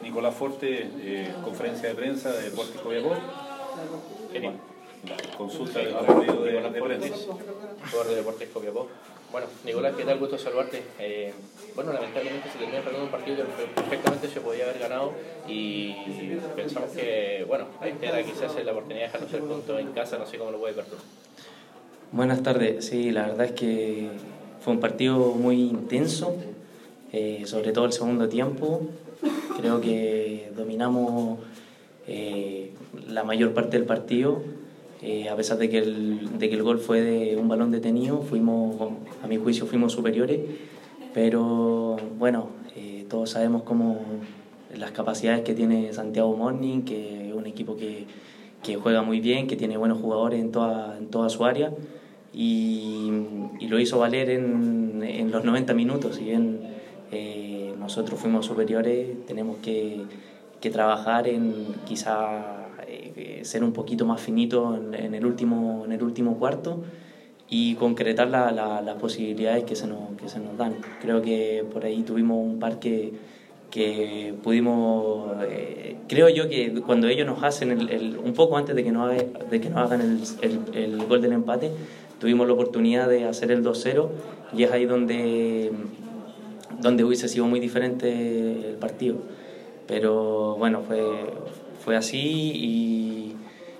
Nicolás Forte, conferencia de prensa de Deportes Copiapó. Genial. Consulta del partido de prensa. Jugador de Deportes Copiapó. Bueno, Nicolás, ¿qué tal? Gusto saludarte. Bueno, lamentablemente se terminó perdiendo un partido que perfectamente se podía haber ganado y pensamos que, bueno, ahí queda quizás la oportunidad de dejarlo hacer puntos en casa, no sé cómo lo puede ver tú. Buenas tardes, sí, la verdad es que fue un partido muy intenso, sobre todo el segundo tiempo. Creo que dominamos la mayor parte del partido, a pesar de que el gol fue de un balón detenido, a mi juicio fuimos superiores, pero bueno, todos sabemos las capacidades que tiene Santiago Morning, que es un equipo que juega muy bien, que tiene buenos jugadores en toda su área, y lo hizo valer en los 90 minutos. Si bien nosotros fuimos superiores, tenemos que trabajar en quizá ser un poquito más finito en el último cuarto y concretar las posibilidades que se nos dan. Creo que por ahí tuvimos un par que pudimos, creo yo que cuando ellos nos hacen un poco antes de que nos hagan el gol del empate, tuvimos la oportunidad de hacer el 2-0 y es ahí donde hubiese sido muy diferente el partido. Pero bueno, fue así y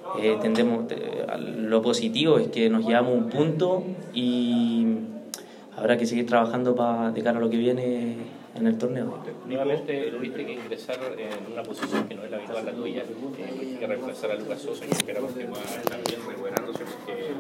lo positivo es que nos llevamos un punto y habrá que seguir trabajando de cara a lo que viene en el torneo. Nuevamente tuviste que ingresar en una posición que no es la habitual la tuya, tuviste que reemplazar a Lucas Sosa, que esperamos que va a estar bien recuperándose, porque